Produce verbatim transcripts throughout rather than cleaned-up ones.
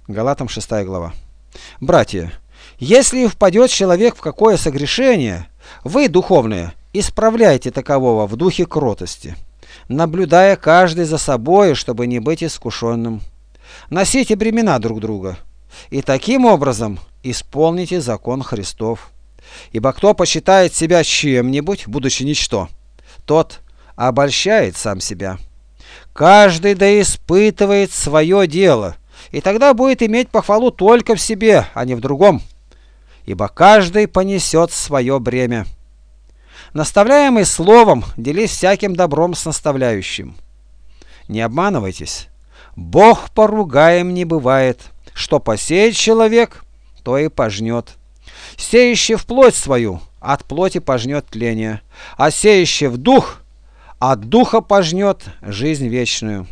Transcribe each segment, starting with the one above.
Галатам шестая глава. Братья, если и впадет человек в какое согрешение, вы, духовные, исправляйте такового в духе кротости, наблюдая каждый за собой, чтобы не быть искушенным. Носите бремена друг друга, и таким образом исполните закон Христов. Ибо кто почитает себя чем-нибудь, будучи ничто, тот обольщает сам себя. Каждый да испытывает свое дело, и тогда будет иметь похвалу только в себе, а не в другом. Ибо каждый понесет свое бремя. Наставляемый словом, делись всяким добром с наставляющим. Не обманывайтесь. Бог поругаем не бывает. Что посеет человек, то и пожнет. Сеющий в плоть свою, от плоти пожнет тление, а сеющий в дух, от духа пожнет жизнь вечную.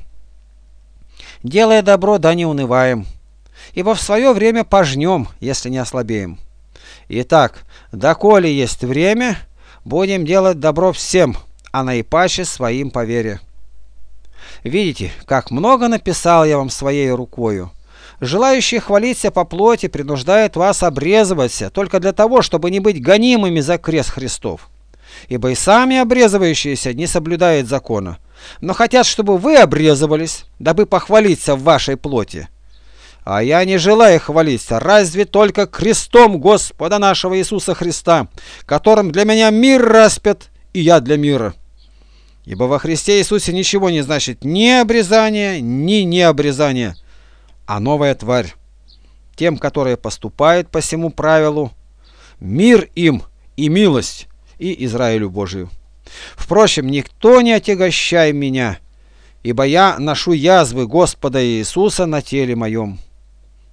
Делая добро, да не унываем, ибо в свое время пожнем, если не ослабеем. Итак, доколе есть время, будем делать добро всем, а наипаче своим по вере. Видите, как много написал я вам своей рукою. Желающий хвалиться по плоти принуждает вас обрезываться только для того, чтобы не быть гонимыми за крест Христов. Ибо и сами обрезывающиеся не соблюдают закона, но хотят, чтобы вы обрезывались, дабы похвалиться в вашей плоти. А я не желаю хвалиться, разве только крестом Господа нашего Иисуса Христа, которым для меня мир распят, и я для мира. Ибо во Христе Иисусе ничего не значит ни обрезание, ни необрезание, а новая тварь. Тем, которые поступают по всему правилу, мир им и милость, и Израилю Божию. Впрочем, никто не отягощай меня, ибо я ношу язвы Господа Иисуса на теле моем.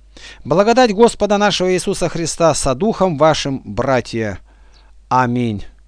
Благодать Господа нашего Иисуса Христа со духом вашим, братья. Аминь.